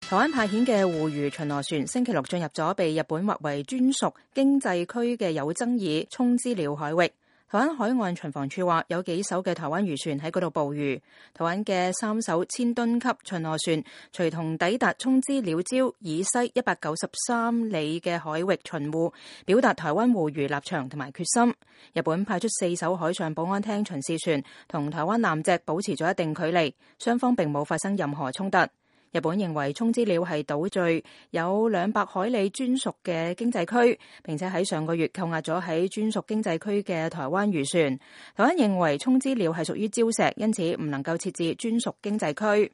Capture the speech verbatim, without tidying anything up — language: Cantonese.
台灣派遣嘅護漁巡邏船星期六進入咗被日本劃為專屬經濟區嘅有爭議沖之鳥海域。台灣海岸巡防處話有幾艘嘅台灣漁船喺嗰度捕魚。台灣嘅三艘千噸級巡邏船隨同抵達沖之鳥礁以西一百九十三里嘅海域巡護，表達台灣護漁立場同埋決心。日本派出四艘海上保安廳巡視船同台灣艦隻保持咗一定距離，雙方並冇發生任何衝突。日本認為沖之鳥係島嶼，有兩百海里專屬嘅經濟區，並且喺上個月扣押咗喺專屬經濟區嘅台灣漁船。台灣認為沖之鳥係屬於礁石，因此唔能夠設置專屬經濟區。